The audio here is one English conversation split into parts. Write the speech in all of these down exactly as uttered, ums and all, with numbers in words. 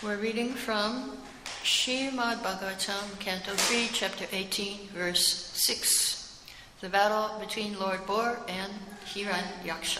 We're reading from Srimad Bhagavatam, Canto three, Chapter eighteen, Verse six. The battle between Lord Bor and Hiranyaksha.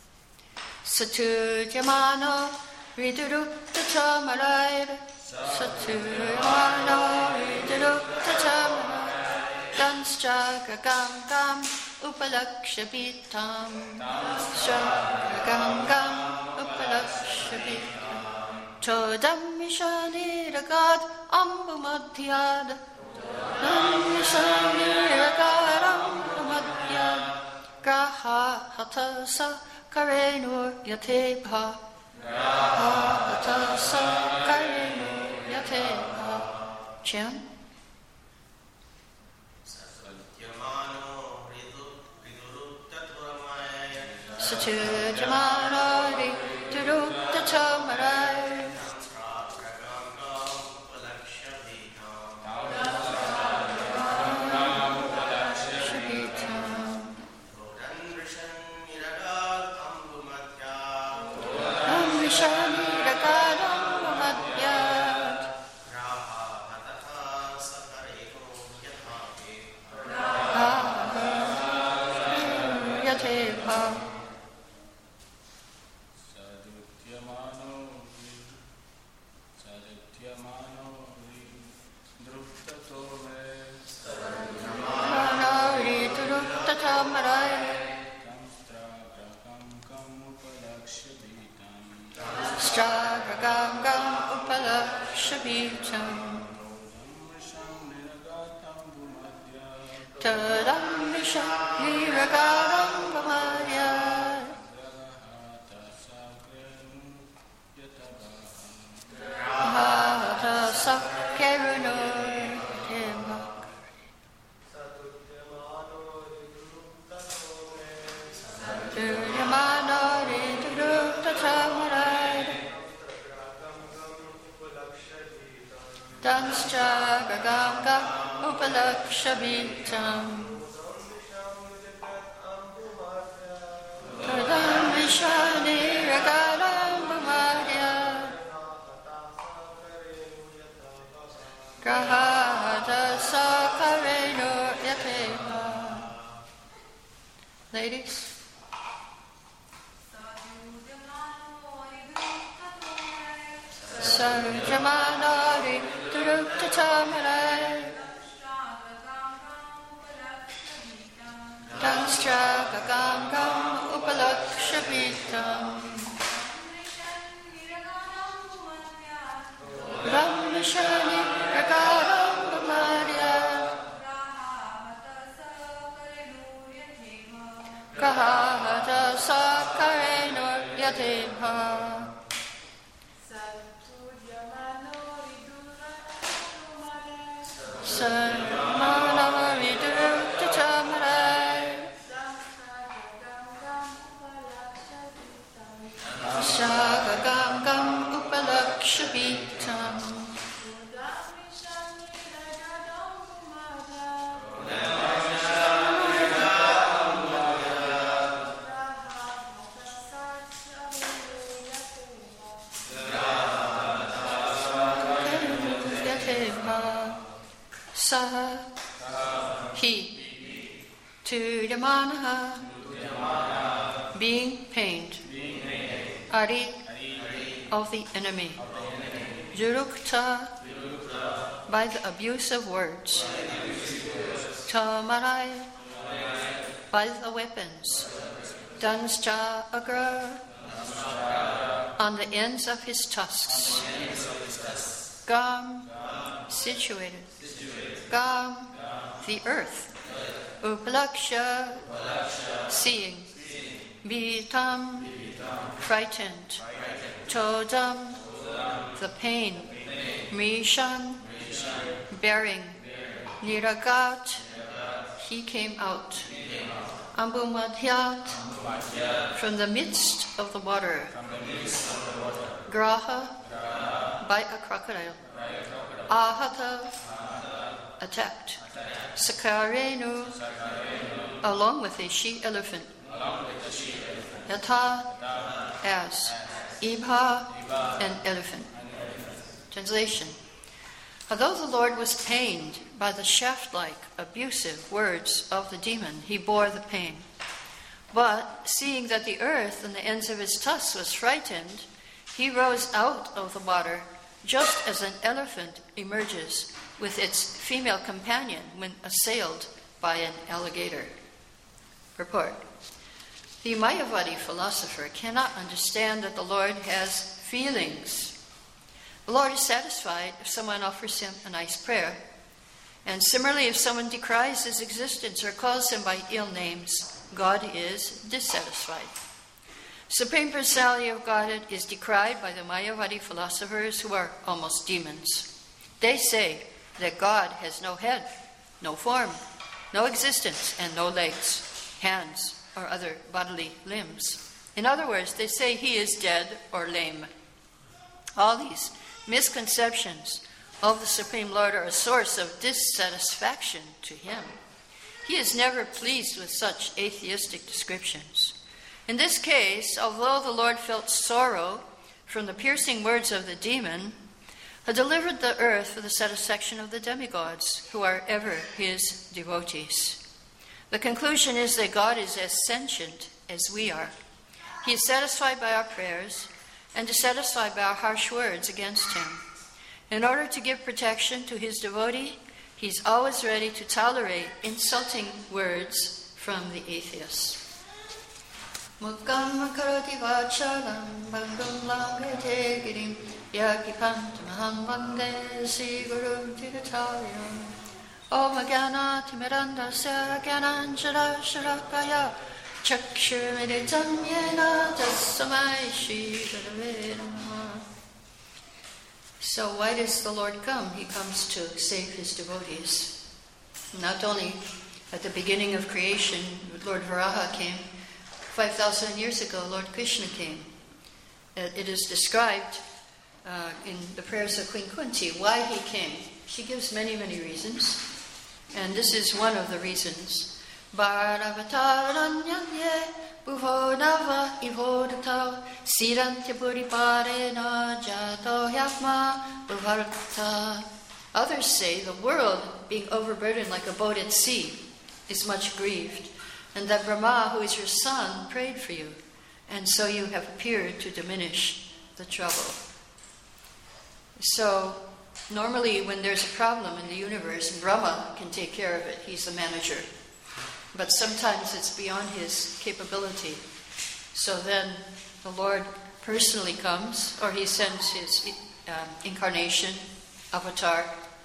Satujamano Ridurukta Chamarai Satujamano Ridurukta Chamarai Danscha Gam Gam Upalakshabitam Danscha Gam Gam Upalakshabitam Chodam Mishani Ragad Ambumadhyad Chodam Mishani Ragad Ambumadhyad Graha Hatasa Karenur Yatebha Graha Hatasa Karenur Yatebha Chant. Satujamano Ridurukta Chamarai Stragam Gam Upalakshabitam Tadam Vishani Ragadam Gamadya Hata Sakarunur Satujamano Ridurukta Chamarai Danscha Gam Gam Upalakshabitam Tadam Vishani Ragadam Gamadya Grahata Sakareno Yateva. Ladies. Satujamano Ridurukta Chamarai Danscha Gam Gam Upalakshabitam Ramashani Ragadam Gamadya Grahata Sakarenur Yatebha. Satujamano Ridurukta Chamarai Danscha Gam Gam Upalakshabitam Sa He Tujamanaha being pained Ari of the enemy Jurukta by the abuse of words Tamarai by the weapons Danscha Agra on the ends of his tusks Gam situated Gam the earth Upalaksha seeing Bitam frightened Chodam the pain Mishan bearing Niragat he came out Ambumadhyat from the midst of the water Graha by a crocodile Ahata attacked Sakarenu along with a she elephant Yatha as Ibha an elephant Translation. Although the Lord was pained by the shaft-like, abusive words of the demon, he bore the pain. But seeing that the earth and the ends of his tusks was frightened, he rose out of the water, just as an elephant emerges with its female companion when assailed by an alligator. Purport. The Mayavadi philosopher cannot understand that the Lord has feelings. The Lord is satisfied if someone offers him a nice prayer. And similarly, if someone decries his existence or calls him by ill names, God is dissatisfied. Supreme Personality of Godhead is decried by the Mayavadi philosophers who are almost demons. They say that God has no head, no form, no existence, and no legs, hands, or other bodily limbs. In other words, they say he is dead or lame. All these misconceptions of the Supreme Lord are a source of dissatisfaction to him. He is never pleased with such atheistic descriptions. In this case, although the Lord felt sorrow from the piercing words of the demon, he delivered the earth for the satisfaction of the demigods, who are ever his devotees. The conclusion is that God is as sentient as we are. He is satisfied by our prayers and dissatisfied by our harsh words against him. In order to give protection to his devotee, he's always ready to tolerate insulting words from the atheists. Mukam karoti vachalam bandum langete girim yakipantamaham vande si guru tirataryam Om Gyana Timirandasya Gyananjara Sharakaya Chakshurmiritam Yena Tassamai Shri Gurave Namaha. So why does the Lord come? He comes to save his devotees. Not only at the beginning of creation, Lord Varaha came. five thousand years ago, Lord Krishna came. It is described uh, in the prayers of Queen Kunti why he came. She gives many, many reasons. And this is one of the reasons. Bharavatāranyanye bhuvanava ivodata sirantya puriparena jato yakma bhuvarta. Others say the world, being overburdened like a boat at sea, is much grieved, and that Brahma, who is your son, prayed for you, and so you have appeared to diminish the trouble. So, normally, when there's a problem in the universe, Brahma can take care of it. He's the manager. But sometimes it's beyond his capability. So then the Lord personally comes, or he sends his um, incarnation, avatar.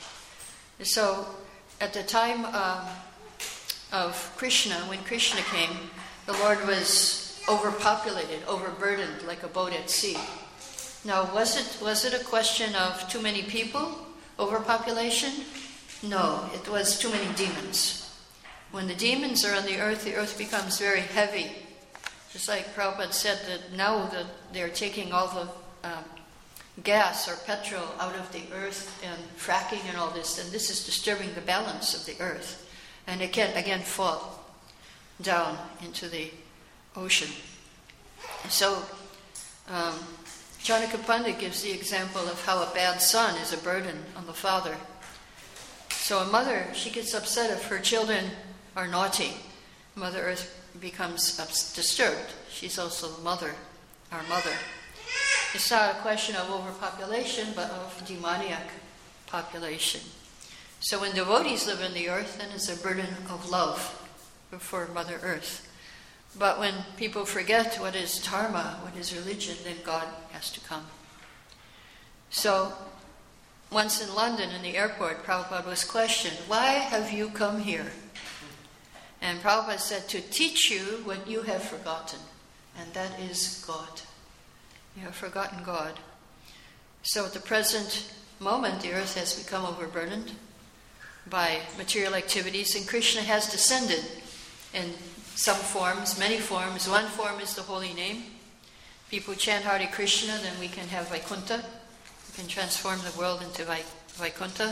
So at the time um, of Krishna, when Krishna came, the Lord was overpopulated, overburdened, like a boat at sea. Now, was it was it a question of too many people, overpopulation? No, it was too many demons. When the demons are on the earth, the earth becomes very heavy. Just like Prabhupada said that now that they're taking all the um, gas or petrol out of the earth and fracking and all this, and this is disturbing the balance of the earth. And it can again fall down into the ocean. So, um, Janaka Pandit gives the example of how a bad son is a burden on the father. So a mother, she gets upset if her children are naughty. Mother Earth becomes disturbed. She's also the mother, our mother. It's not a question of overpopulation, but of demoniac population. So when devotees live on the earth, then it's a burden of love for Mother Earth. But when people forget what is dharma, what is religion, then God has to come. So, once in London, in the airport, Prabhupada was questioned, why have you come here? And Prabhupada said, to teach you what you have forgotten, and that is God. You have forgotten God. So at the present moment, the earth has become overburdened by material activities, and Krishna has descended in some forms, many forms. One form is the holy name. People chant Hare Krishna, then we can have Vaikuntha. We can transform the world into Vai- Vaikuntha.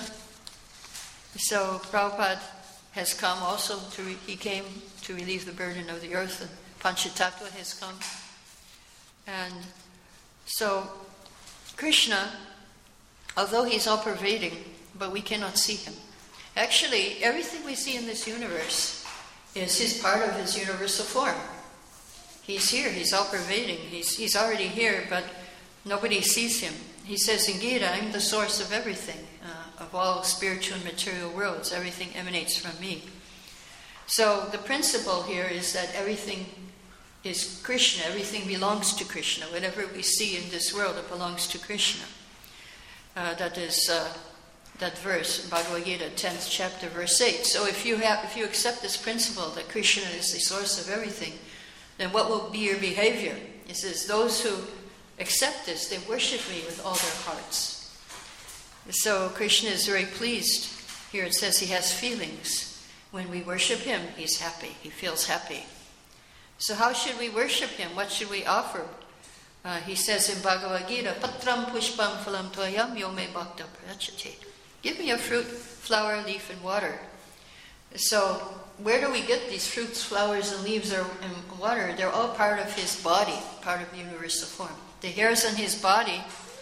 So Prabhupada has come also, to re- he came to relieve the burden of the earth, and Panchatattva has come. And so Krishna although he's all-pervading, but we cannot see him. Actually, everything we see in this universe is his part of his universal form. He's here, he's all-pervading, he's, he's already here, but nobody sees him. He says in Gita, I'm the source of everything, uh, of all spiritual and material worlds. Everything emanates from me. So the principle here is that everything is Krishna, everything belongs to Krishna. Whatever we see in this world, it belongs to Krishna. Uh, that is uh, that verse, Bhagavad Gita, tenth chapter, verse eight. So if you have, if you accept this principle that Krishna is the source of everything, then what will be your behavior? It says, those who accept this, they worship me with all their hearts. So Krishna is very pleased. Here it says he has feelings. When we worship him, he's happy. He feels happy. So how should we worship him? What should we offer? Uh, he says in Bhagavad Gita, Patram pushpam phalam tvayam yome bhakta prachate. Give me a fruit, flower, leaf, and water. So where do we get these fruits, flowers, and leaves or, and water? They're all part of his body, part of the universal form. The hairs on his body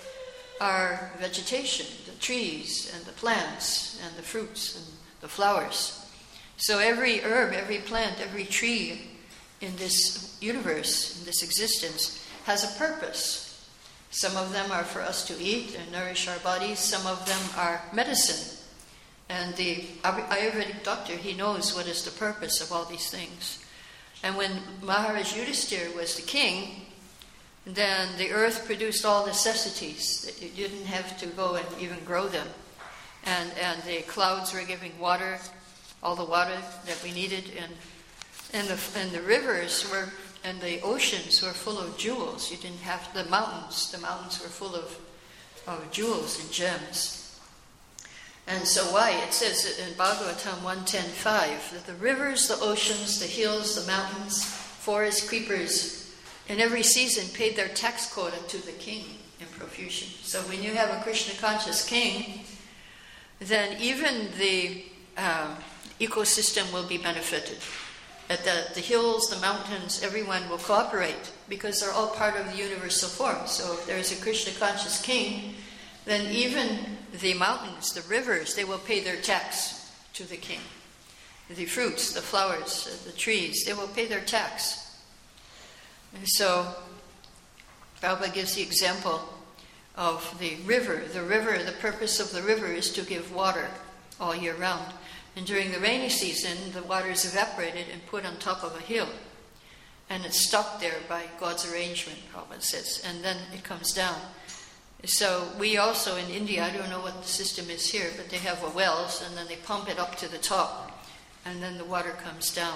are vegetation, the trees and the plants and the fruits and the flowers. So every herb, every plant, every tree in this universe, in this existence, has a purpose. Some of them are for us to eat and nourish our bodies. Some of them are medicine. And the Ayurvedic doctor, he knows what is the purpose of all these things. And when Maharaj Yudhisthira was the king, then the earth produced all necessities. You didn't have to go and even grow them. And, and the clouds were giving water, all the water that we needed. And, and, the, and the rivers were, and the oceans were full of jewels. You didn't have, the mountains, the mountains were full of, of jewels and gems. And so why? It says in Bhagavatam one ten five that the rivers, the oceans, the hills, the mountains, forests, creepers, in every season paid their tax quota to the king in profusion. So when you have a Krishna-conscious king, then even the uh, ecosystem will be benefited. At the, the hills, the mountains, everyone will cooperate because they're all part of the universal form. So if there's a Krishna-conscious king, then even the mountains, the rivers, they will pay their tax to the king. The fruits, the flowers, the trees, they will pay their tax. And so Prabhupada gives the example of the river. The river, the purpose of the river is to give water all year round. And during the rainy season, the water is evaporated and put on top of a hill. And it's stopped there by God's arrangement, Prabhupada says, and then it comes down. So we also in India, I don't know what the system is here, but they have wells and then they pump it up to the top and then the water comes down.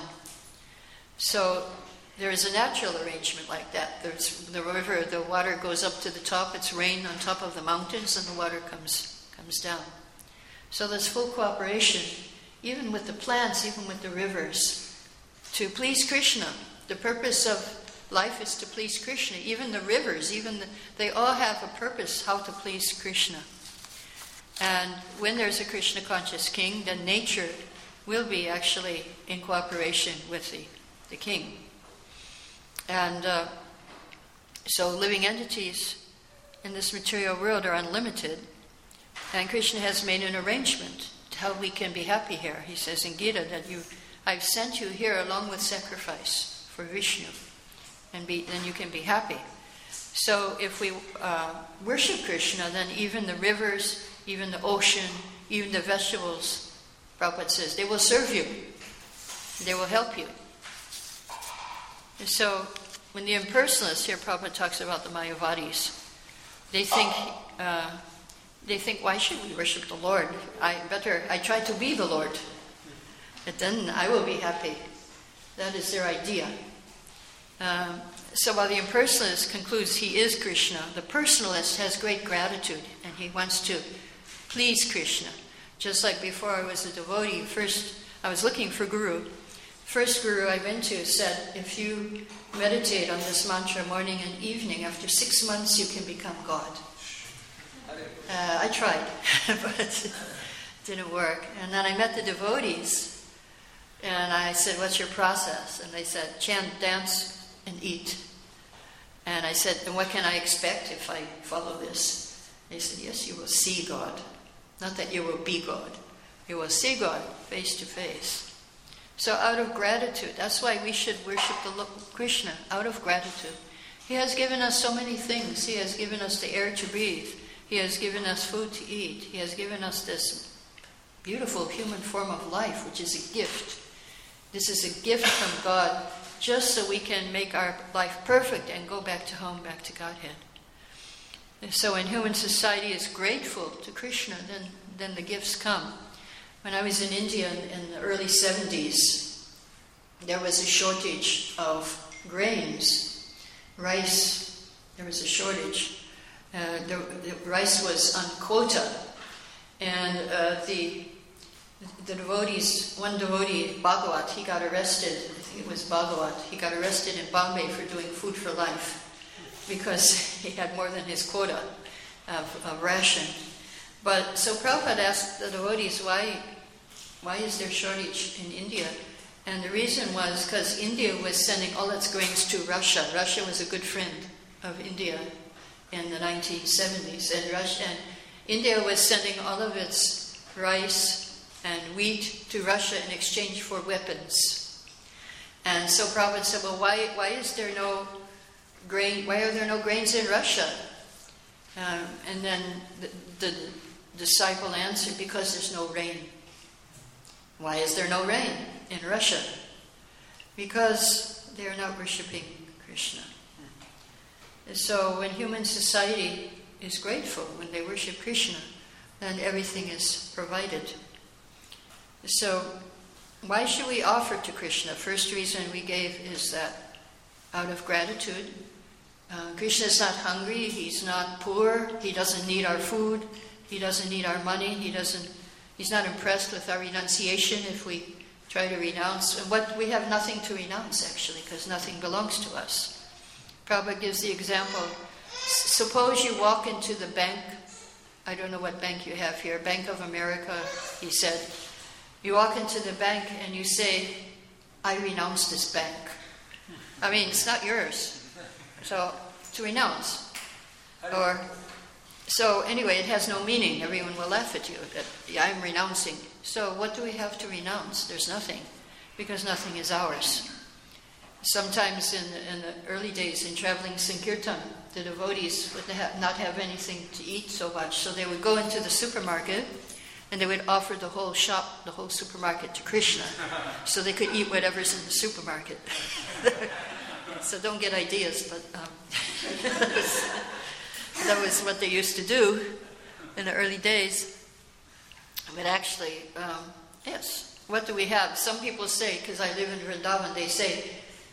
So there is a natural arrangement like that. There's the river, the water goes up to the top, it's rain on top of the mountains and the water comes, comes down. So there's full cooperation, even with the plants, even with the rivers, to please Krishna. The purpose of life is to please Krishna. Even the rivers, even the, they all have a purpose how to please Krishna. And when there's a Krishna-conscious king, then nature will be actually in cooperation with the, the king. And uh, so living entities in this material world are unlimited. And Krishna has made an arrangement to how we can be happy here. He says in Gita that you, I've sent you here along with sacrifice for Vishnu. And be, then you can be happy. So if we uh, worship Krishna, then even the rivers, even the ocean, even the vegetables, Prabhupada says, they will serve you. They will help you. And so when the impersonalists, here Prabhupada talks about the Mayavadis, they think, uh, they think, why should we worship the Lord? I better, I try to be the Lord. And then I will be happy. That is their idea. Um, so while the impersonalist concludes he is Krishna, the personalist has great gratitude and he wants to please Krishna. Just like before I was a devotee, first I was looking for Guru. First Guru I went to said, if you meditate on this mantra morning and evening, after six months you can become God. Uh, I tried, but it didn't work. And then I met the devotees and I said, what's your process? And they said, chant, dance, and eat. And I said, and what can I expect if I follow this? He said, yes, you will see God. Not that you will be God. You will see God face to face. So out of gratitude, that's why we should worship the Lord Krishna, out of gratitude. He has given us so many things. He has given us the air to breathe. He has given us food to eat. He has given us this beautiful human form of life, which is a gift. This is a gift from God, just so we can make our life perfect and go back to home, back to Godhead. And so when human society is grateful to Krishna, then, then the gifts come. When I was in India in, in the early seventies, there was a shortage of grains, rice. There was a shortage. Uh, the, the rice was on quota, and uh, the the devotees, one devotee, Bhagavat, he got arrested. I think it was Bhagavat. He got arrested in Bombay for doing food for life because he had more than his quota of, of ration. But so Prabhupada asked the devotees, why, why is there shortage in India? And the reason was because India was sending all its grains to Russia. Russia was a good friend of India in the nineteen seventies, and Russia and India was sending all of its rice and wheat to Russia in exchange for weapons. And so Prabhupada said, well, why why is there no grain? Why are there no grains in Russia? Um, and then the, the disciple answered, because there's no rain. Why is there no rain in Russia? Because they are not worshipping Krishna. So when human society is grateful, when they worship Krishna, then everything is provided. So why should we offer to Krishna? First reason we gave is that out of gratitude. Uh, Krishna is not hungry, he's not poor, he doesn't need our food, he doesn't need our money, he doesn't, he's not impressed with our renunciation if we try to renounce. And what we have nothing to renounce actually, because nothing belongs to us. Prabhupada gives the example, suppose you walk into the bank, I don't know what bank you have here, Bank of America, he said. You walk into the bank and you say, I renounce this bank. I mean, it's not yours. So, to renounce. Or, so anyway, it has no meaning. Everyone will laugh at you that yeah, I'm renouncing. So what do we have to renounce? There's nothing, because nothing is ours. Sometimes in, in the early days in traveling Sankirtan, the devotees would ha- not have anything to eat so much, so they would go into the supermarket and they would offer the whole shop, the whole supermarket to Krishna, so they could eat whatever's in the supermarket. So don't get ideas, but um, that, was, that was what they used to do in the early days. But actually, um, yes, what do we have? Some people say, because I live in Vrindavan, they say,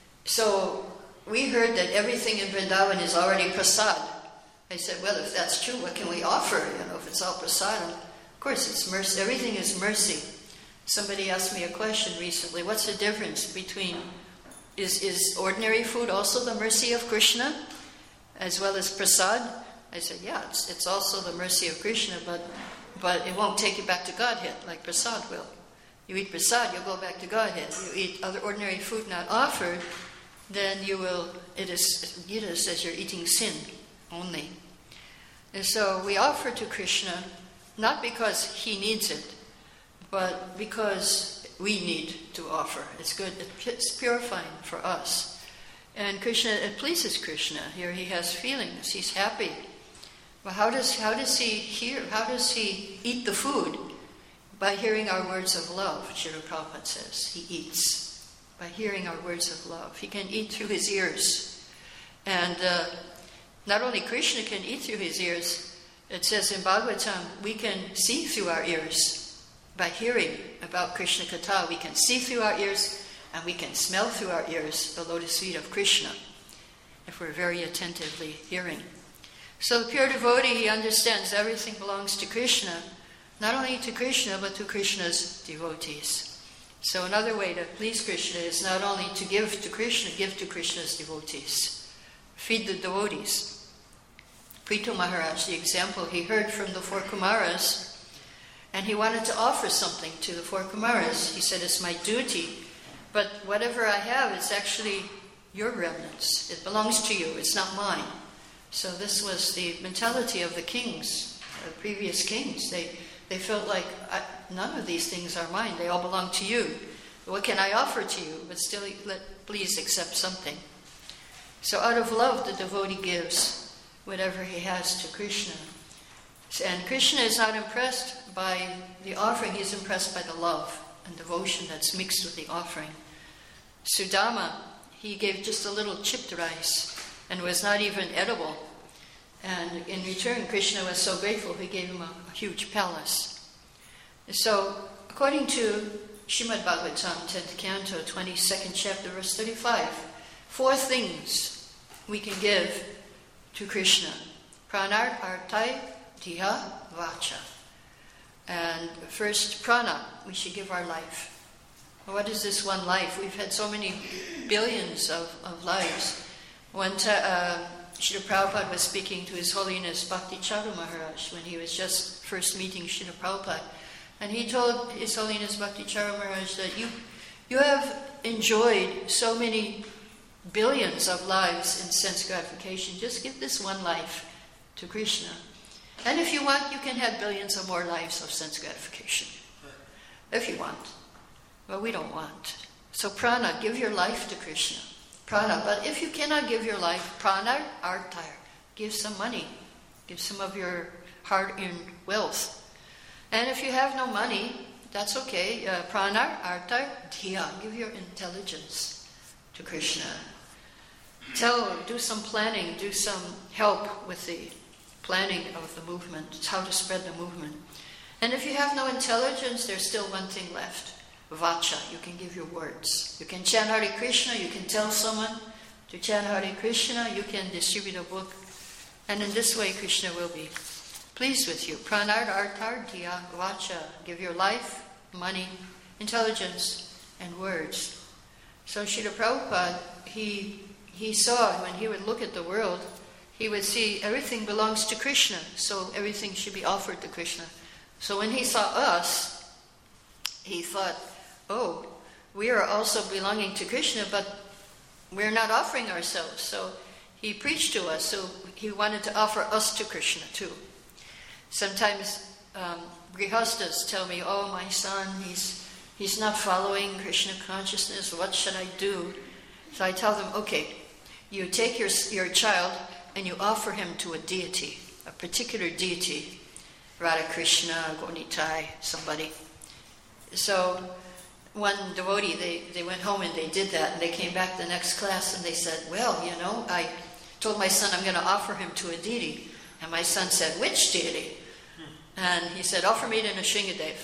so we heard that everything in Vrindavan is already prasad. I said, well, if that's true, what can we offer? You know, if it's all prasad, of course, it's mercy. Everything is mercy. Somebody asked me a question recently. What's the difference between is is ordinary food also the mercy of Krishna, as well as prasad? I said, yeah, it's it's also the mercy of Krishna, but but it won't take you back to Godhead like prasad will. You eat prasad, you'll go back to Godhead. You eat other ordinary food not offered, then you will, it is, Gita says you're eating sin only. And so we offer to Krishna, not because he needs it, but because we need to offer. It's good, it's purifying for us. And Krishna, it pleases Krishna. Here he has feelings, he's happy. But how does, how does he hear, how does he eat the food? By hearing our words of love, Srila Prabhupada says. He eats by hearing our words of love. He can eat through his ears. And uh, not only Krishna can eat through his ears, it says in Bhagavatam, we can see through our ears. By hearing about Krishna Katha, we can see through our ears, and we can smell through our ears the lotus feet of Krishna, if we're very attentively hearing. So the pure devotee, he understands everything belongs to Krishna, not only to Krishna, but to Krishna's devotees. So another way to please Krishna is not only to give to Krishna, give to Krishna's devotees. Feed the devotees. Prithu Maharaj, the example, he heard from the four Kumaras, and he wanted to offer something to the four Kumaras. He said, it's my duty, but whatever I have, it's actually your remnants. It belongs to you, it's not mine. So this was the mentality of the kings the previous kings. They they felt like, I, none of these things are mine. They all belong to you. What can I offer to you? But still, let, please accept something. So out of love, the devotee gives whatever he has to Krishna. And Krishna is not impressed by the offering. He's impressed by the love and devotion that's mixed with the offering. Sudama, he gave just a little chipped rice and was not even edible. And in return, Krishna was so grateful, he gave him a, a huge palace. So, according to Srimad Bhagavatam, tenth canto, twenty-second chapter, verse thirty-five, four things we can give to Krishna. Pranar, artai, diha, vacha. And first, prana, we should give our life. What is this one life? We've had so many billions of, of lives. One time, uh, Srila Prabhupada was speaking to His Holiness Bhakti Charu Maharaj when he was just first meeting Srila Prabhupada. And he told His Holiness Bhakti Charu Maharaj that you, you have enjoyed so many billions of lives in sense gratification. Just give this one life to Krishna. And if you want, you can have billions of more lives of sense gratification. If you want. But we don't want. So prana, give your life to Krishna. Prana. But if you cannot give your life, prana, artar, give some money. Give some of your hard-earned wealth. And if you have no money, that's okay. Uh, prana, artar, dhiya, give your intelligence to Krishna. Tell, do some planning, do some help with the planning of the movement. It's how to spread the movement. And if you have no intelligence, there's still one thing left. Vacha, you can give your words. You can chant Hare Krishna, you can tell someone to chant Hare Krishna, you can distribute a book. And in this way, Krishna will be pleased with you. Pranar, artar, dhiya, vacha. Give your life, money, intelligence, and words. So Srila Prabhupada, he, he saw when he would look at the world, he would see everything belongs to Krishna, so everything should be offered to Krishna. So when he saw us, he thought, oh, we are also belonging to Krishna, but we're not offering ourselves. So he preached to us, so he wanted to offer us to Krishna too. Sometimes um, grihastas tell me, oh, my son, he's he's not following Krishna consciousness, what should I do? So I tell them, okay, you take your, your child and you offer him to a deity, a particular deity, Radha Krishna, Gonitai, somebody. So one devotee, they, they went home and they did that, and they came back the next class and they said, well, you know, I told my son I'm going to offer him to a deity. And my son said, which deity? And he said, offer me to Nrsingadev.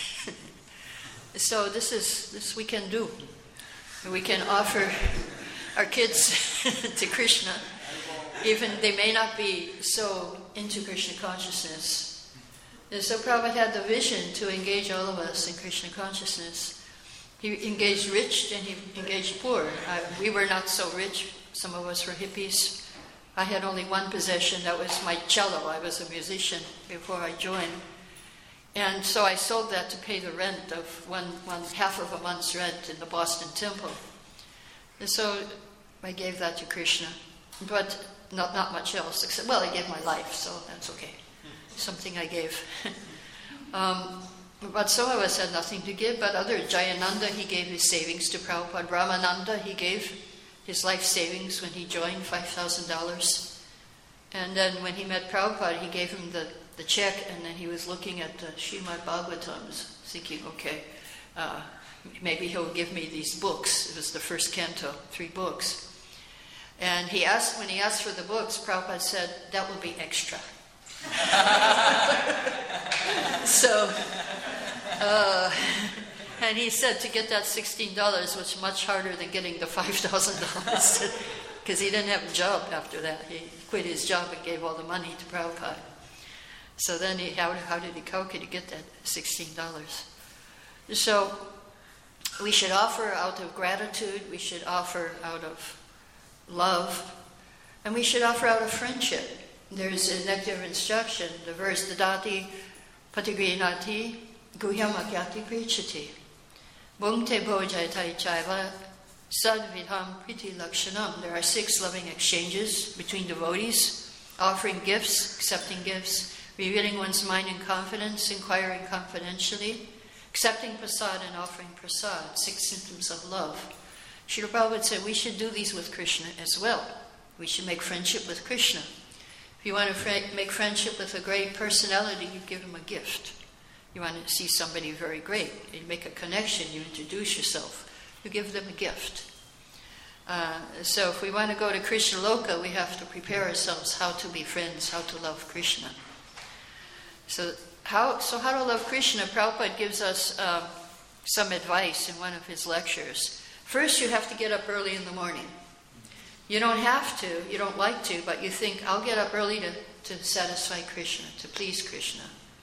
So this is, this we can do. We can offer our kids to Krishna, even they may not be so into Krishna consciousness. And so Prabhupada had the vision to engage all of us in Krishna consciousness. He engaged rich and he engaged poor. I, we were not so rich. Some of us were hippies. I had only one possession, that was my cello. I was a musician before I joined. And so I sold that to pay the rent of one, one half of a month's rent in the Boston Temple. And so I gave that to Krishna. But not, not much else, except, well, I gave my life, so that's okay. Something I gave. um, but some of us had nothing to give, but other, Jayananda, he gave his savings to Prabhupada. Ramananda, he gave his life savings when he joined, five thousand dollars. And then when he met Prabhupada, he gave him the, the check, and then he was looking at the Srimad Bhagavatam, thinking, okay, uh, maybe he'll give me these books. It was the first canto, three books. And he asked, when he asked for the books, Prabhupada said, that will be extra. so, uh, and he said to get that sixteen dollars was much harder than getting the five thousand dollars, because he didn't have a job after that. He quit his job and gave all the money to Prabhupada. So then he, how, how did he, how could he get that sixteen dollars? So we should offer out of gratitude, we should offer out of love, and we should offer out of friendship. There's a nectar of instruction, the verse, Dadati Patigrinati Guhyamakyati Prichati Bhungte Bhojaitai Chaiva Sadvidham Priti Lakshanam. There are six loving exchanges between devotees, offering gifts, accepting gifts, revealing one's mind in confidence, inquiring confidentially, accepting prasad and offering prasad, six symptoms of love. Srila Prabhupada said we should do these with Krishna as well. We should make friendship with Krishna. If you want to fr- make friendship with a great personality, you give him a gift. You want to see somebody very great, you make a connection, you introduce yourself, you give them a gift. Uh, so if we want to go to Krishna Loka, we have to prepare ourselves how to be friends, how to love Krishna. So how, so how to love Krishna, Prabhupada gives us uh, some advice in one of his lectures. First, you have to get up early in the morning. You don't have to, you don't like to, but you think, I'll get up early to, to satisfy Krishna, to please Krishna.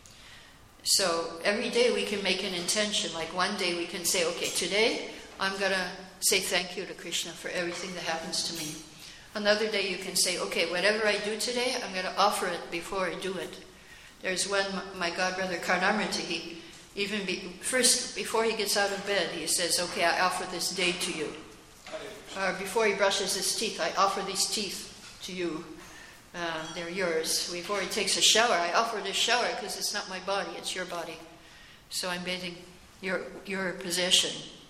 So every day we can make an intention. Like one day we can say, okay, today I'm going to say thank you to Krishna for everything that happens to me. Another day you can say, okay, whatever I do today, I'm going to offer it before I do it. There's one, my godbrother Karnamrita, he even be, first, before he gets out of bed, he says, okay, I offer this day to you. Or before he brushes his teeth, I offer these teeth to you. Uh, they're yours. Before he takes a shower, I offer this shower because it's not my body, it's your body. So I'm bathing your, your possession.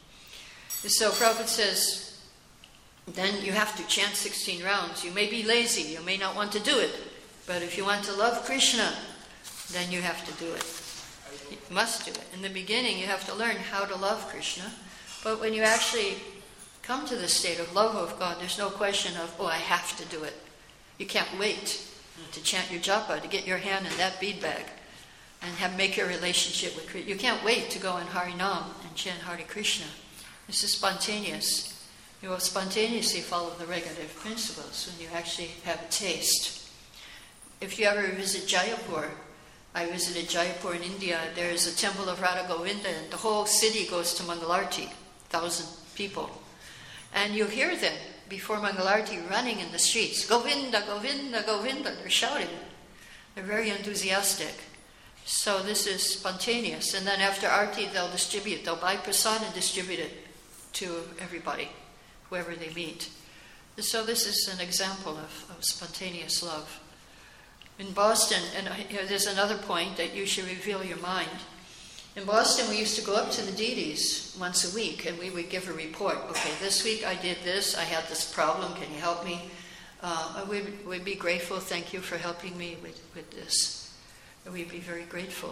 So Prabhupada says, then you have to chant sixteen rounds. You may be lazy, you may not want to do it, but if you want to love Krishna, then you have to do it. You must do it. In the beginning, you have to learn how to love Krishna, but when you actually come to the state of love of God, there's no question of, oh, I have to do it. You can't wait to chant your japa, to get your hand in that bead bag and have make your relationship with Krishna. You can't wait to go in Harinam and chant Hare Krishna. This is spontaneous. You will spontaneously follow the regulative principles when you actually have a taste. If you ever visit Jaipur, I visited Jaipur in India, there is a temple of Radha Govinda, and the whole city goes to Mangalarti, thousand people. And you hear them before Mangalarti running in the streets, Govinda, Govinda, Govinda, they're shouting. They're very enthusiastic. So this is spontaneous. And then after Arti, they'll distribute, they'll buy prasad and distribute it to everybody, whoever they meet. So this is an example of, of spontaneous love. In Boston, and there's another point that you should reveal your mind. In Boston, we used to go up to the deities once a week, and we would give a report. Okay, this week I did this, I had this problem, can you help me? Uh, we'd, we'd be grateful, thank you for helping me with, with this. And we'd be very grateful.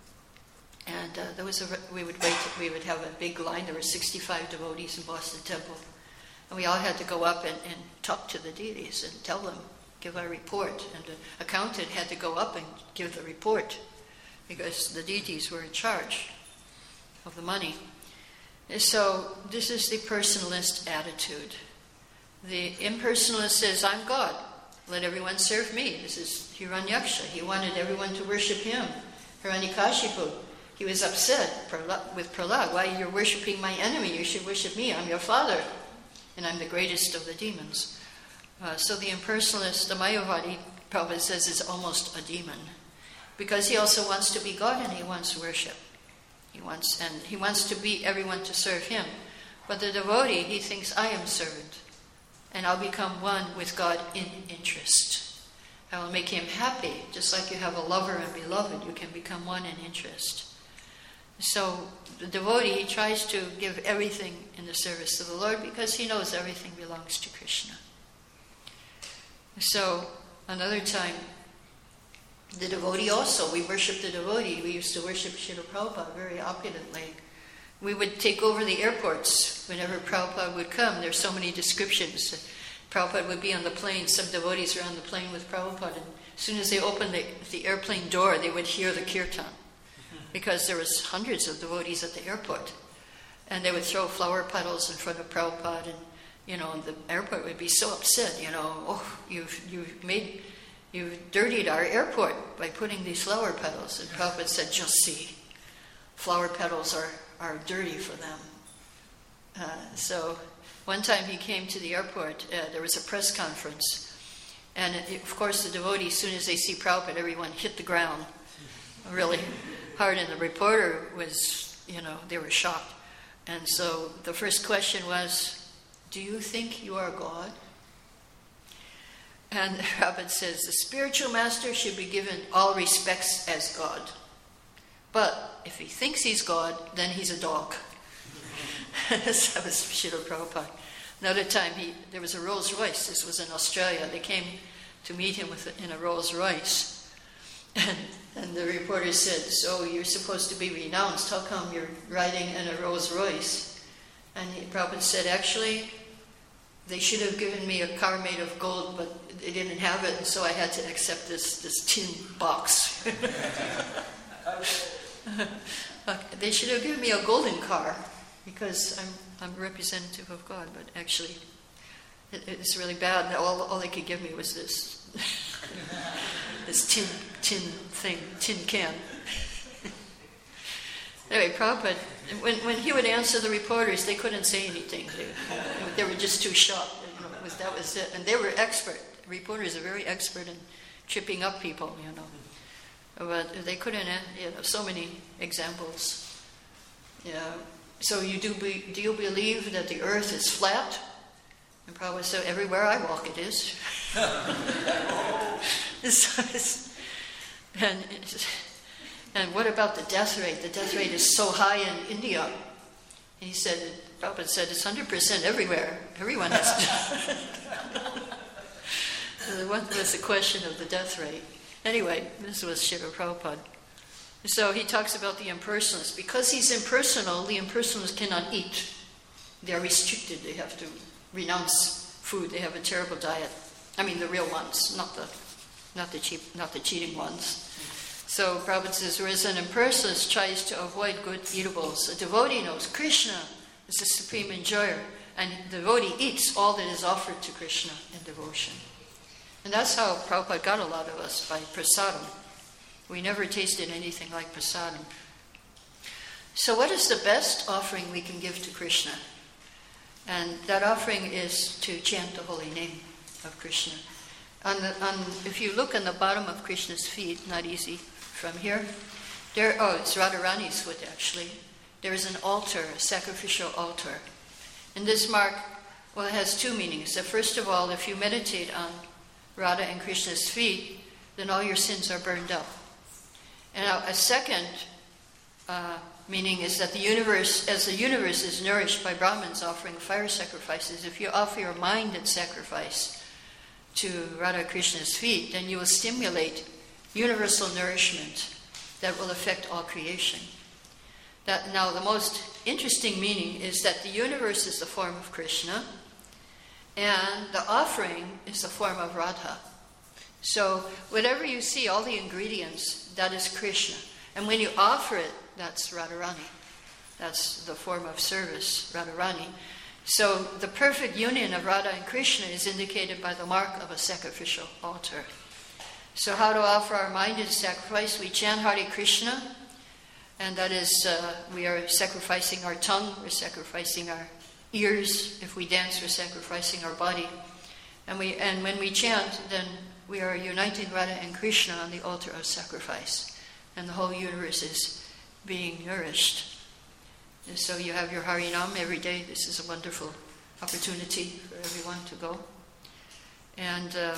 And uh, there was a, we would wait, we would have a big line, there were sixty-five devotees in Boston Temple. And we all had to go up and, and talk to the deities and tell them, give a report. And the accountant had to go up and give the report, because the deities were in charge of the money. And so this is the personalist attitude. The impersonalist says, I'm God, let everyone serve me. This is Hiranyaksha. He wanted everyone to worship him. Hiranyakashipu, he was upset with Prahlad. Why, you're worshipping my enemy? You should worship me. I'm your father, and I'm the greatest of the demons. Uh, so the impersonalist, the Mayavadi, Prabhupada says, is almost a demon, because he also wants to be God and he wants worship. He wants, and he wants to be everyone to serve him. But the devotee, he thinks, I am servant, and I'll become one with God in interest. I will make him happy, just like you have a lover and beloved, you can become one in interest. So the devotee, he tries to give everything in the service of the Lord because he knows everything belongs to Krishna. So another time, the devotee also, we worship the devotee. We used to worship Srila Prabhupada very opulently. We would take over the airports whenever Prabhupada would come. There's so many descriptions. Prabhupada would be on the plane. Some devotees were on the plane with Prabhupada. And as soon as they opened the, the airplane door, they would hear the kirtan, because there was hundreds of devotees at the airport. And they would throw flower petals in front of Prabhupada, and you know, the airport would be so upset, you know, oh, you've, you've made, you've dirtied our airport by putting these flower petals. And Prabhupada said, just see, flower petals are, are dirty for them. Uh, so one time he came to the airport, uh, there was a press conference, and it, of course the devotees, as soon as they see Prabhupada, everyone hit the ground really hard, and the reporter was, you know, they were shocked. And so the first question was, do you think you are God? And Prabhupada says, the spiritual master should be given all respects as God. But if he thinks he's God, then he's a dog. That was Srila Prabhupada. Another time, he, there was a Rolls Royce. This was in Australia. They came to meet him with a, in a Rolls Royce. And, and the reporter said, so you're supposed to be renounced. How come you're riding in a Rolls Royce? And he, Prabhupada said, actually, they should have given me a car made of gold, but they didn't have it, and so I had to accept this, this tin box. Okay, they should have given me a golden car, because I'm I'm a representative of God, but actually it, it's really bad. All, all they could give me was this this tin tin thing, tin can. Anyway, Prabhupada, when, when he would answer the reporters, they couldn't say anything. They, they were just too shocked. You know, it was, that was it. And they were expert. Reporters are very expert in tripping up people, you know. But they couldn't, you know, so many examples. Yeah. So you do, be, do you believe that the earth is flat? And Prabhupada said, everywhere I walk it is. so it's, and it's, And what about the death rate? The death rate is so high in India. And he said, Prabhupada said, it's one hundred percent everywhere. Everyone has so what was the question of the death rate? Anyway, this was Srila Prabhupada. So he talks about the impersonalists. Because he's impersonal, the impersonalists cannot eat. They're restricted. They have to renounce food. They have a terrible diet. I mean, the real ones, not the, not the cheap, not the cheating ones. So Prabhupada says, whereas an impersonalist tries to avoid good eatables, a devotee knows Krishna is the supreme enjoyer, and the devotee eats all that is offered to Krishna in devotion. And that's how Prabhupada got a lot of us, by prasadam. We never tasted anything like prasadam. So what is the best offering we can give to Krishna? And that offering is to chant the holy name of Krishna. On the, on, if you look on the bottom of Krishna's feet, not easy from here, there, oh, it's Radharani's foot actually. There is an altar, a sacrificial altar. And this mark, well, it has two meanings. So first of all, if you meditate on Radha and Krishna's feet, then all your sins are burned up. And now a second uh, meaning is that the universe, as the universe is nourished by Brahmins offering fire sacrifices, if you offer your mind in sacrifice to Radha Krishna's feet, then you will stimulate universal nourishment that will affect all creation. That, now, the most interesting meaning is that the universe is the form of Krishna, and the offering is the form of Radha. So, whatever you see, all the ingredients, that is Krishna. And when you offer it, that's Radharani. That's the form of service, Radharani. So, the perfect union of Radha and Krishna is indicated by the mark of a sacrificial altar. So how to offer our mind in sacrifice? We chant Hare Krishna, and that is, uh, we are sacrificing our tongue, we're sacrificing our ears. If we dance, we're sacrificing our body. And we, and when we chant, then we are uniting Radha and Krishna on the altar of sacrifice. And the whole universe is being nourished. And so you have your Harinam every day. This is a wonderful opportunity for everyone to go. And uh,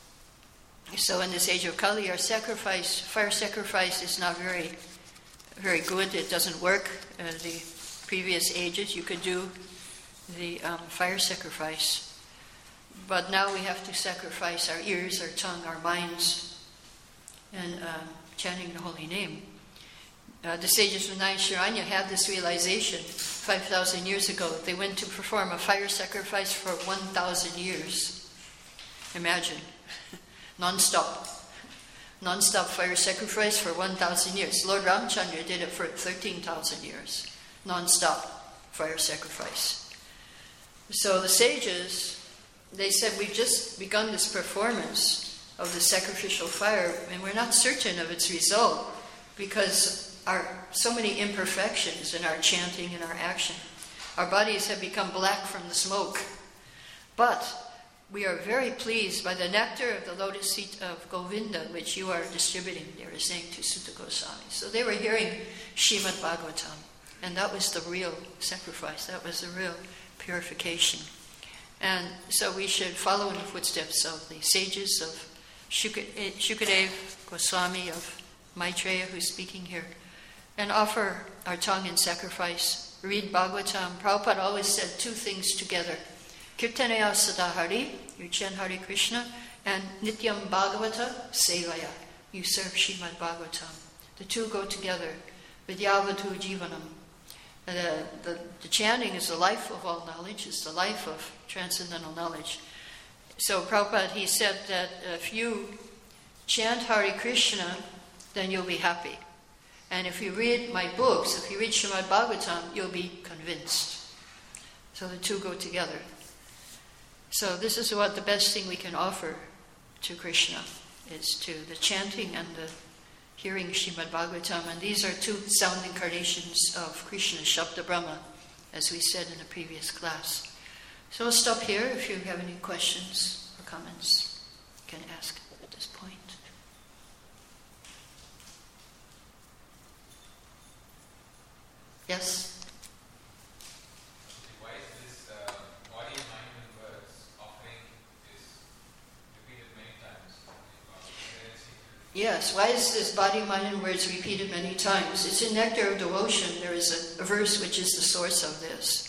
so in this age of Kali, our sacrifice, fire sacrifice is not very, very good. It doesn't work. Uh, the previous ages, you could do the um, fire sacrifice. But now we have to sacrifice our ears, our tongue, our minds, and uh, chanting the holy name. Uh, the sages of Naimisharanya had this realization five thousand years ago. They went to perform a fire sacrifice for one thousand years. Imagine. Non-stop. Non-stop fire sacrifice for one thousand years. Lord Ramchandra did it for thirteen thousand years. Non-stop fire sacrifice. So the sages, they said, we've just begun this performance of the sacrificial fire, and we're not certain of its result because our so many imperfections in our chanting and our action. Our bodies have become black from the smoke. But we are very pleased by the nectar of the lotus feet of Govinda, which you are distributing, they were saying to Sutta Goswami. So they were hearing Srimad Bhagavatam, and that was the real sacrifice. That was the real purification. And so we should follow in the footsteps of the sages of Shukadeva Goswami, of Maitreya, who's speaking here, and offer our tongue in sacrifice. Read Bhagavatam. Prabhupada always said two things together. Kirtanaya Sadahari, you chant Hare Krishna, and Nityam Bhagavata Sevaya, you serve Srimad Bhagavatam. The two go together. Vidyavatu Jivanam. The, the, the chanting is the life of all knowledge, it's the life of transcendental knowledge. So Prabhupada, he said that if you chant Hare Krishna, then you'll be happy. And if you read my books, if you read Srimad Bhagavatam, you'll be convinced. So the two go together. So this is what the best thing we can offer to Krishna is to the chanting and the hearing Srimad Bhagavatam. And these are two sound incarnations of Krishna, Shabda Brahma, as we said in the previous class. So I'll stop here. If you have any questions or comments, you can ask at this point. Yes? Why is this uh, body, mind and words offering is repeated many times? Yes, why is this body, mind and words repeated many times? It's in Nectar of Devotion. There is a, a verse which is the source of this.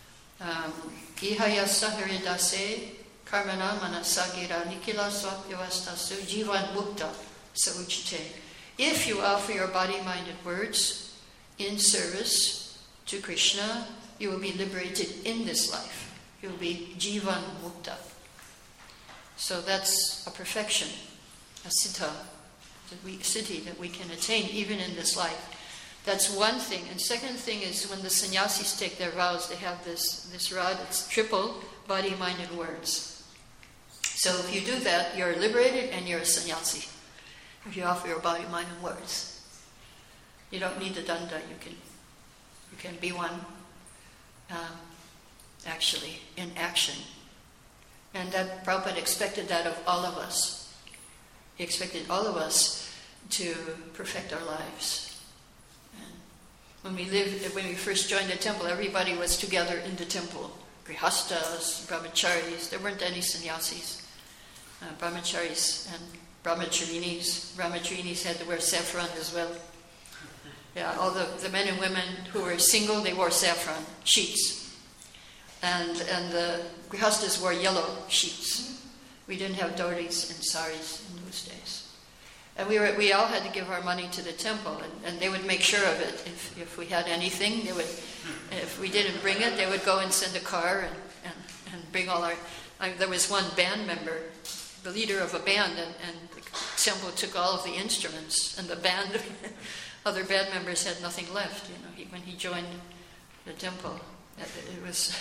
Ihayasa haridase karmana manasagira nikila swapyavastasu jivan mukta sauchite. If you offer your body, mind and words in service to Krishna, you will be liberated in this life. You will be jivan mukta. So that's a perfection, a siddha, that we, siddhi that we can attain even in this life. That's one thing. And second thing is when the sannyasis take their vows, they have this, this rod, it's triple, body, mind, and words. So if you do that, you're liberated and you're a sannyasi. If you offer your body, mind, and words. You don't need the danda, you can you can be one um, actually in action. And that Prabhupada expected that of all of us. He expected all of us to perfect our lives. When we lived, when we first joined the temple, everybody was together in the temple. Grihastas, brahmacharis, there weren't any sannyasis. Uh, brahmacharis and brahmacharinis. Brahmacharinis had to wear saffron as well. Yeah, all the, the men and women who were single, they wore saffron sheets. And and the grihastas wore yellow sheets. We didn't have dhotis and saris in those days. And we were, we all had to give our money to the temple, and, and they would make sure of it. If, if we had anything, they would. If we didn't bring it, they would go and send a car and, and, and bring all our. I, there was one band member, the leader of a band, and, and the temple took all of the instruments, and the band, other band members had nothing left. You know, he, when he joined the temple, it, it was.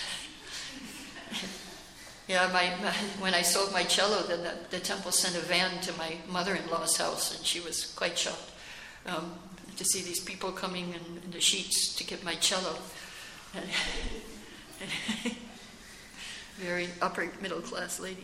Yeah, my, my, when I sold my cello, then the, the temple sent a van to my mother-in-law's house, and she was quite shocked um, to see these people coming in, in the sheets to get my cello. And, and very upper middle class lady.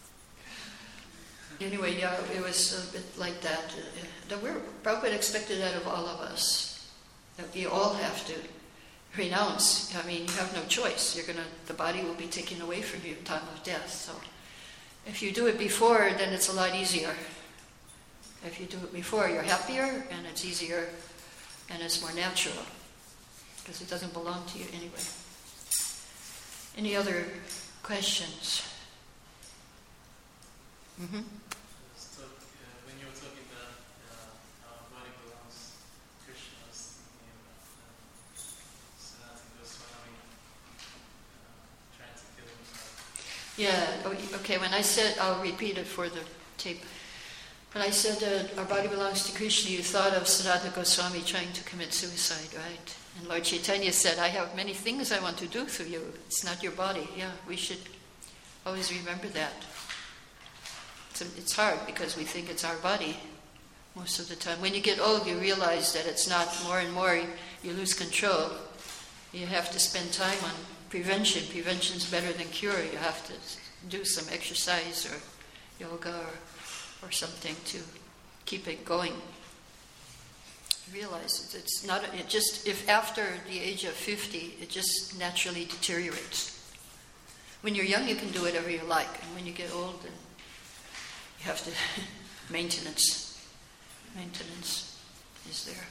Anyway, yeah, it was a bit like that. Uh, that we're Prabhupada expected that of all of us. That we all have to renounce. I mean, you have no choice. You're gonna, the body will be taken away from you at the time of death. So, if you do it before, then it's a lot easier. If you do it before, you're happier, and it's easier, and it's more natural, because it doesn't belong to you anyway. Any other questions? Mm-hmm. So, uh, when you were talking about uh, our body belongs to Krishna, I was thinking about uh, Sanatana Goswami uh, trying to kill himself. Yeah, okay, when I said, I'll repeat it for the tape. When I said uh, our body belongs to Krishna, you thought of Sanatana Goswami trying to commit suicide, right? And Lord Chaitanya said, I have many things I want to do through you. It's not your body. Yeah, we should always remember that. It's, it's hard because we think it's our body most of the time. When you get old, you realize that it's not. More and more, you lose control. You have to spend time on prevention. Prevention's better than cure. You have to do some exercise or yoga or, or something to keep it going. Realize it's not. It just if after the age of fifty, it just naturally deteriorates. When you're young, you can do whatever you like, and when you get old, then you have to maintenance. Maintenance is there.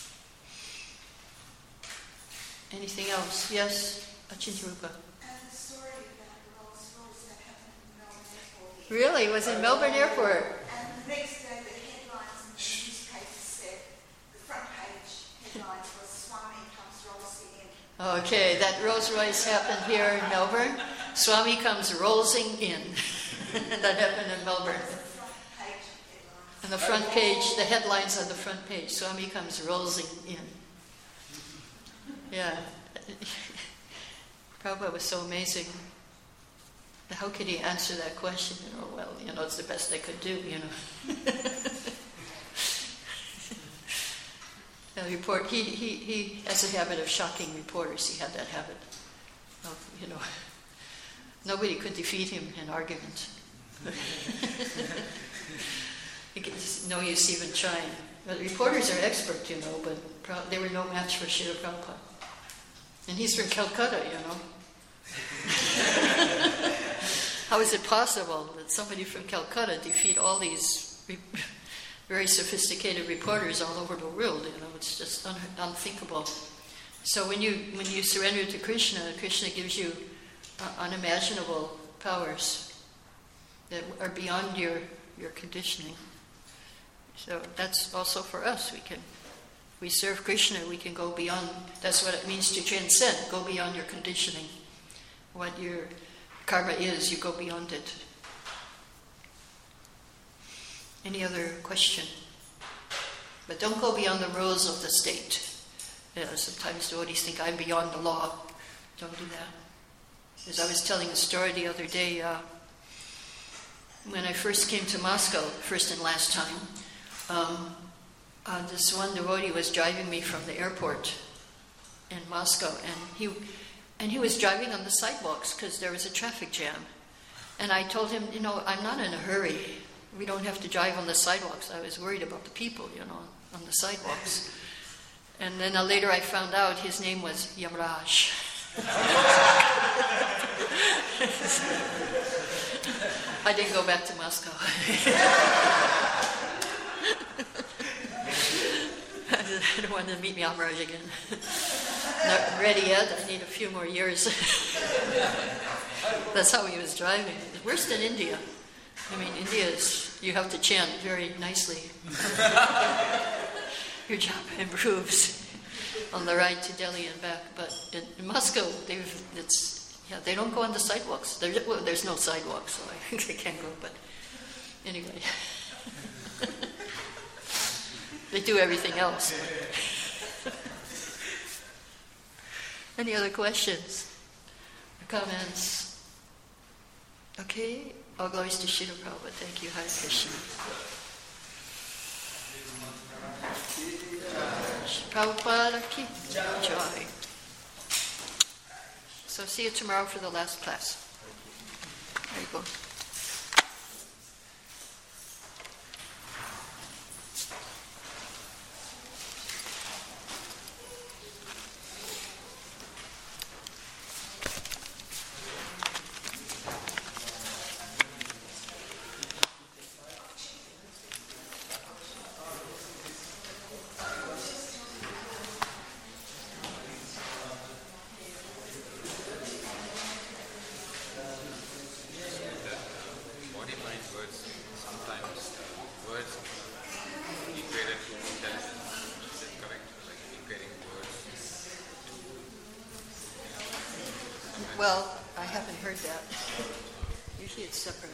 Anything else? Yes, Achintarupa. And the story about Rolls Royce that happened in Melbourne Airport. Really? It was in Melbourne Airport. And the next day, the headlines in the newspaper said, the front page headlines was Swami comes rolling in. Okay, that Rolls Royce happened here in Melbourne. Swami comes rolling in. That happened in Melbourne. The front page headlines. On the front page, the headlines on the front page, Swami comes rolling in. Yeah. Prabhupada was so amazing. How could he answer that question? You know, well, you know, it's the best I could do, you know. The report, he, he, he has a habit of shocking reporters. He had that habit of, you know, nobody could defeat him in argument. It's no use even trying. But reporters are expert, you know, but pro- they were no match for Srila Prabhupada. And he's from Calcutta, you know. How is it possible that somebody from Calcutta defeat all these re- very sophisticated reporters all over the world? You know, it's just un- unthinkable. So when you when you surrender to Krishna, Krishna gives you uh, unimaginable powers that are beyond your your conditioning. So that's also for us. We can, if we serve Krishna, we can go beyond. That's what it means to transcend. Go beyond your conditioning. What your karma is, you go beyond it. Any other question? But don't go beyond the rules of the state. You know, sometimes devotees think, I'm beyond the law. Don't do that. As I was telling a story the other day, uh, when I first came to Moscow, first and last time, um, uh, this one devotee was driving me from the airport in Moscow, and he and he was driving on the sidewalks because there was a traffic jam. And I told him, you know, I'm not in a hurry. We don't have to drive on the sidewalks. I was worried about the people, you know, on the sidewalks. And then uh, later I found out his name was Yamraj. I didn't go back to Moscow. I don't want to meet Yamraj again. Not ready yet. I need a few more years. That's how he was driving. It's worse than India. I mean, India is, you have to chant very nicely. Your job improves on the ride to Delhi and back. But in, in Moscow, they've, it's, yeah, they don't go on the sidewalks. There, well, there's no sidewalks, so I think they can't go. But anyway, they do everything else. Any other questions or comments? Okay. All glories to Srila Prabhupada. Thank you. Hare Krishna. Prabhupada ki jai. So see you tomorrow for the last class. There you go. Well, I haven't heard that. Usually it's separate.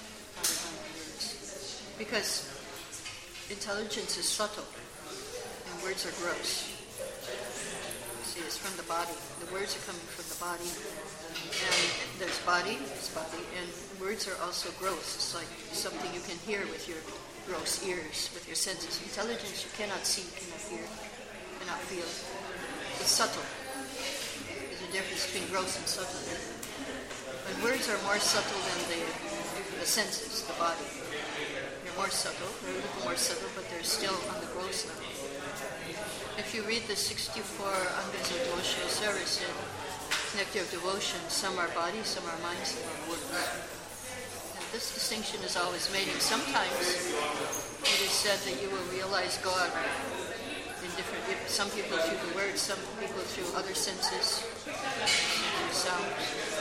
Because intelligence is subtle and words are gross. See, it's from the body. The words are coming from the body. And there's body, it's body, and words are also gross. It's like something you can hear with your gross ears, with your senses. Intelligence you cannot see, cannot hear, cannot feel. It's subtle. Difference between gross and subtle. And words are more subtle than the, the senses, the body. They're more subtle, they're a little more subtle, but they're still on the gross level. If you read the sixty-four Angas of Dosha, Sarah said, nectar of devotion, some are body, some are mind, some are words. Now, this distinction is always made, and sometimes it is said that you will realize God in different, some people through the words, some people through other senses, through sounds.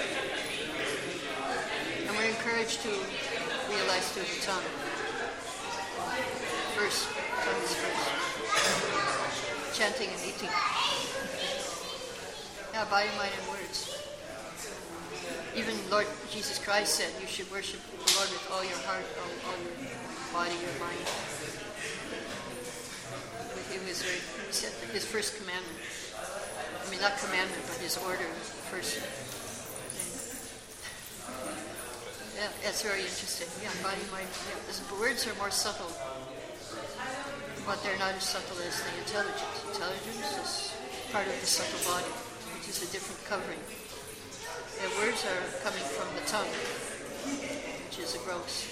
And we're encouraged to realize through the tongue. First, tongue is first. Chanting and eating. Yeah, body, mind, and words. Even Lord Jesus Christ said you should worship the Lord with all your heart, all, all your body, your mind. With him is very, he said his first commandment. I mean, not commandment, but his order first. Yeah, that's very interesting. Yeah, body, mind. Yeah, this, words are more subtle, but they're not as subtle as the intelligence. Intelligence is part of the subtle body, which is a different covering. The words are coming from the tongue, which is a gross.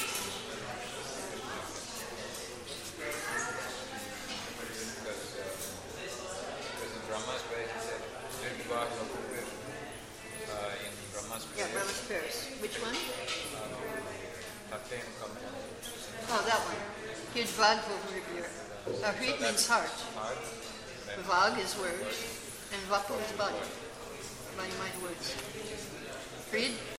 Because, uh, because in Brahma's prayer, he said, Nirvibhag Lokutir, uh, in Brahma's prayer. Yeah, Brahma's prayers. Which one? Tatem Kamya. Oh, that one. Hridvag Vavir. Uh, Hrid means heart. Heart. Then Vag is words, and Vapu is body. Body, mind, words. Hrid